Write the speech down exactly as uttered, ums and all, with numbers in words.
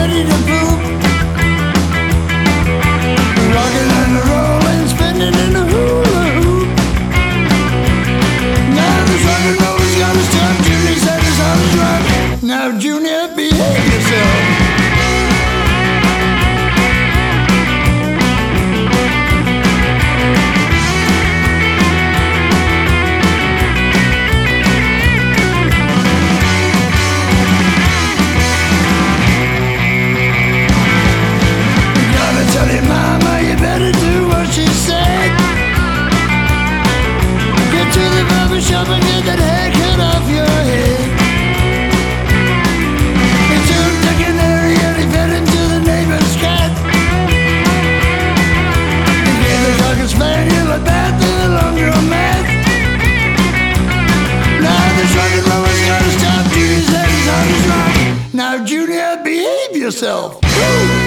ready to poop. Rocking and rolling, spinning in a hula hoop. Now this rock and roller's got his tongue. Junior said his heart is rock. Now Junior, behave yourself. Shop and get that haircut off your head. He took the canary and he fed him to the neighbor's cat. He gave the cocker spaniel a bath in the laundromat. Now the truck and roller's gotta stop. Junior's head is on his rock. Now Junior, behave yourself. Woo!